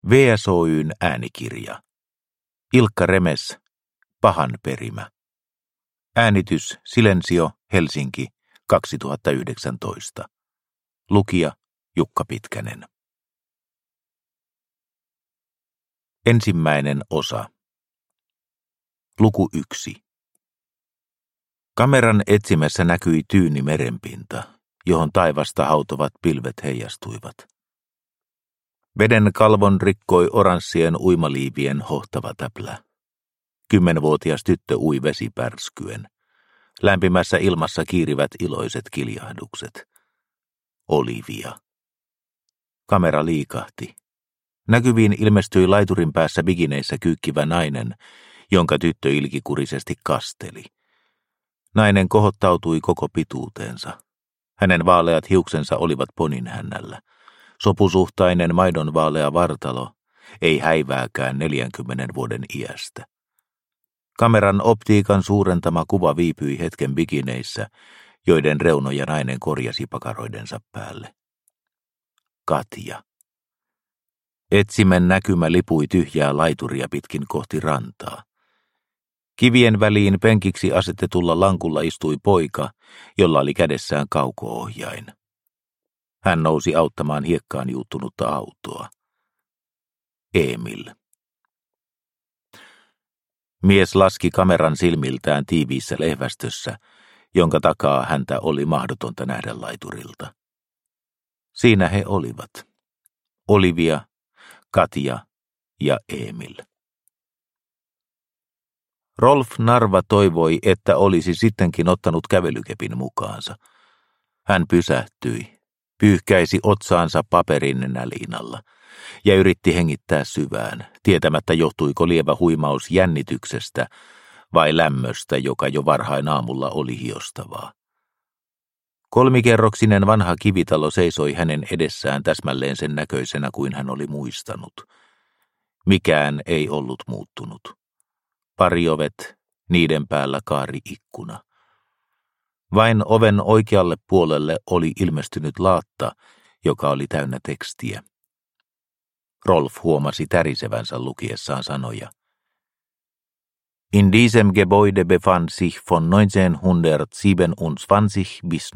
VSOY:n äänikirja. Ilkka Remes, Pahan perimä. Äänitys Silensio, Helsinki, 2019. Lukija Jukka Pitkänen. Ensimmäinen osa. Luku 1. Kameran etsimessä näkyi tyyni merenpinta, johon taivasta hautovat pilvet heijastuivat. Veden kalvon rikkoi oranssien uimaliivien hohtava täplä. 10-vuotias tyttö ui vesipärskyen. Lämpimässä ilmassa kiirivät iloiset kiljahdukset. Olivia. Kamera liikahti. Näkyviin ilmestyi laiturin päässä bikineissä kyykkivä nainen, jonka tyttö ilkikurisesti kasteli. Nainen kohottautui koko pituuteensa. Hänen vaaleat hiuksensa olivat poninhännällä. Sopusuhtainen maidonvaalea vartalo, ei häivääkään 40 vuoden iästä. Kameran optiikan suurentama kuva viipyi hetken bikineissä, joiden reunoja nainen korjasi pakaroidensa päälle. Katja. Etsimen näkymä lipui tyhjää laituria pitkin kohti rantaa. Kivien väliin penkiksi asetetulla lankulla istui poika, jolla oli kädessään kauko-ohjain. Hän nousi auttamaan hiekkaan juuttunutta autoa. Emil. Mies laski kameran silmiltään tiiviissä lehvästössä, jonka takaa häntä oli mahdotonta nähdä laiturilta. Siinä he olivat. Olivia, Katja ja Emil. Rolf Narva toivoi, että olisi sittenkin ottanut kävelykepin mukaansa. Hän pysähtyi, pyyhkäisi otsaansa paperin näliinalla ja yritti hengittää syvään, tietämättä johtuiko lievä huimaus jännityksestä vai lämmöstä, joka jo varhain aamulla oli hiostavaa. 3-kerroksinen vanha kivitalo seisoi hänen edessään täsmälleen sen näköisenä kuin hän oli muistanut. Mikään ei ollut muuttunut. Pariovet, niiden päällä kaari-ikkuna. Vain oven oikealle puolelle oli ilmestynyt laatta, joka oli täynnä tekstiä. Rolf huomasi tärisevänsä lukiessaan sanoja. In diesem Gebäude befand sich von 1927 bis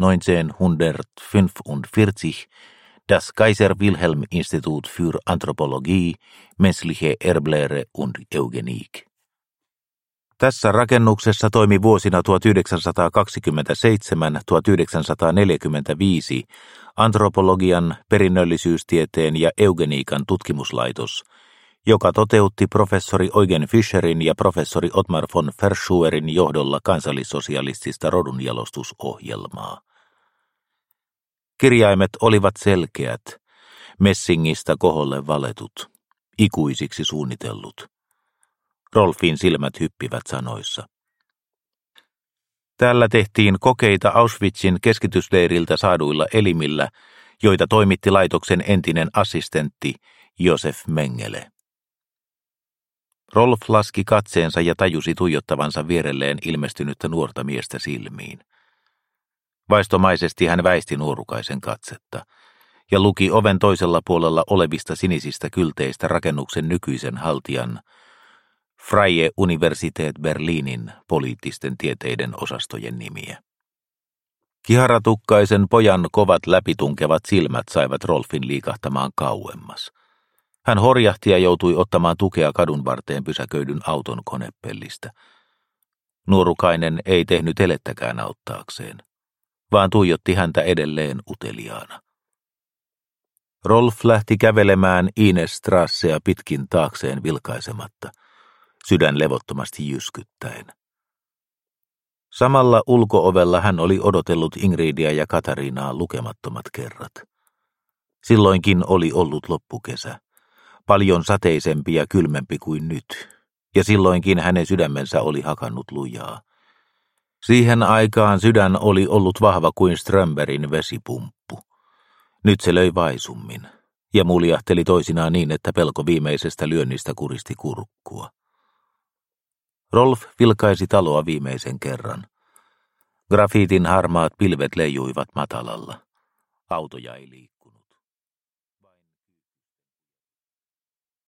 1945 das Kaiser Wilhelm Institut für Anthropologie, Menschliche Erblehre und Eugenik. Tässä rakennuksessa toimi vuosina 1927–1945 antropologian, perinnöllisyystieteen ja eugeniikan tutkimuslaitos, joka toteutti professori Eugen Fischerin ja professori Ottmar von Verschuerin johdolla kansallissosialistista rodunjalostusohjelmaa. Kirjaimet olivat selkeät, messingistä koholle valetut, ikuisiksi suunnitellut. Rolfin silmät hyppivät sanoissa. Täällä tehtiin kokeita Auschwitzin keskitysleiriltä saaduilla elimillä, joita toimitti laitoksen entinen assistentti Josef Mengele. Rolf laski katseensa ja tajusi tuijottavansa vierelleen ilmestynyttä nuorta miestä silmiin. Vaistomaisesti hän väisti nuorukaisen katsetta ja luki oven toisella puolella olevista sinisistä kylteistä rakennuksen nykyisen haltijan Freie Universität Berlinin poliittisten tieteiden osastojen nimiä. Kiharatukkaisen pojan kovat läpitunkevat silmät saivat Rolfin liikahtamaan kauemmas. Hän horjahti ja joutui ottamaan tukea kadun varteen pysäköidyn auton konepellistä. Nuorukainen ei tehnyt elettäkään auttaakseen, vaan tuijotti häntä edelleen uteliaana. Rolf lähti kävelemään Inesstrassea pitkin taakseen vilkaisematta, sydän levottomasti jyskyttäen. Samalla ulko-ovella hän oli odotellut Ingridia ja Katarinaa lukemattomat kerrat. Silloinkin oli ollut loppukesä, paljon sateisempi ja kylmempi kuin nyt, ja silloinkin hänen sydämensä oli hakannut lujaa. Siihen aikaan sydän oli ollut vahva kuin Strömbergin vesipumppu. Nyt se löi vaisummin, ja muljahteli toisinaan niin, että pelko viimeisestä lyönnistä kuristi kurkkua. Rolf vilkaisi taloa viimeisen kerran. Grafiitin harmaat pilvet leijuivat matalalla. Autoja ei liikkunut.